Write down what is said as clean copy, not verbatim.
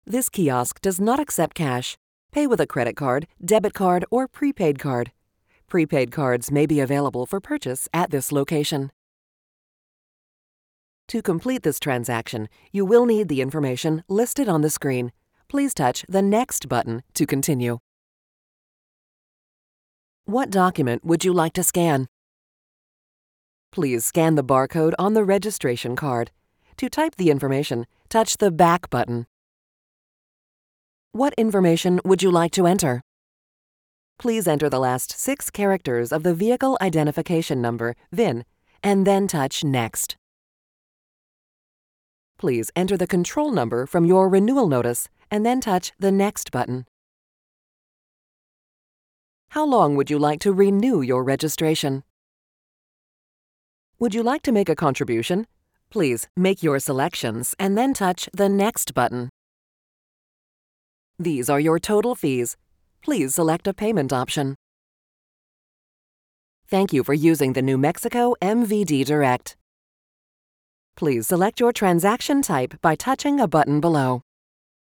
This kiosk does not accept cash. Pay with a credit card, debit card, or prepaid card. Prepaid cards may be available for purchase at this location. To complete this transaction, you will need the information listed on the screen. Please touch the Next button to continue. What document would you like to scan? Please scan the barcode on the registration card. To type the information, touch the Back button. What information would you like to enter? Please enter the last 6 characters of the Vehicle Identification Number, VIN, and then touch Next. Please enter the control number from your renewal notice and then touch the Next button. How long would you like to renew your registration? Would you like to make a contribution? Please make your selections and then touch the Next button. These are your total fees. Please select a payment option. Thank you for using the New Mexico MVD Direct. Please select your transaction type by touching a button below.